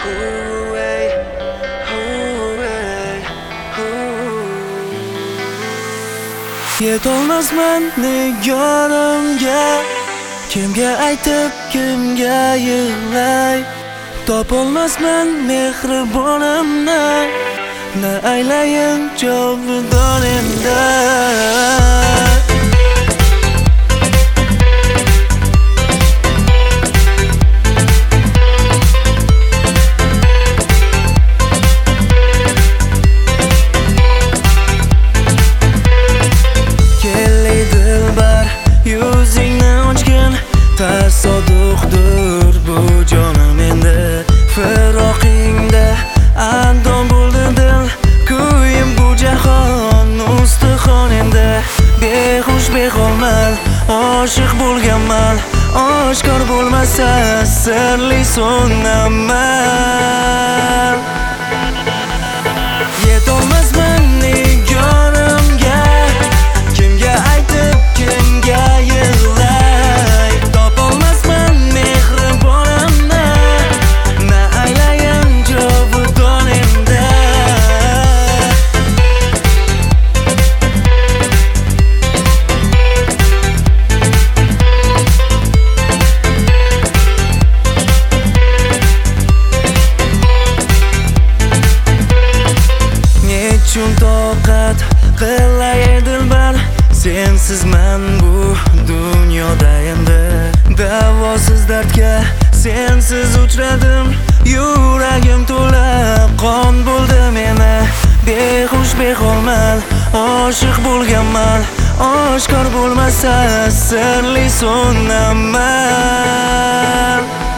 Hooray, hooray, Yetolmasman nigorimga, kimga aytib, kimga yig'lay. Topolmasman mehribonimni, na aylayin jovidonimda. Tasodifdir bu jonim endi, firoqingda andon bo'ldi dil, kuyim bu jahon ustixon endi. Behush beholman, oshiq bo'lganman, oshkor bo'lmasa sirli so'naman. Yetolmasman nigorimga, kimga aytib, kimga yig'lay. Topolmasman mehribonimni, na aylayin jovidonimda. Nechun toqat qilay dilbar, sensizman bu dunyoda endi. Davosiz dardga sensiz uchradim, yuragim to'la qon bo'ldi meni. Behush beholman, oshiq bo'lganman, oshkor bo'lmasa sirli so'naman.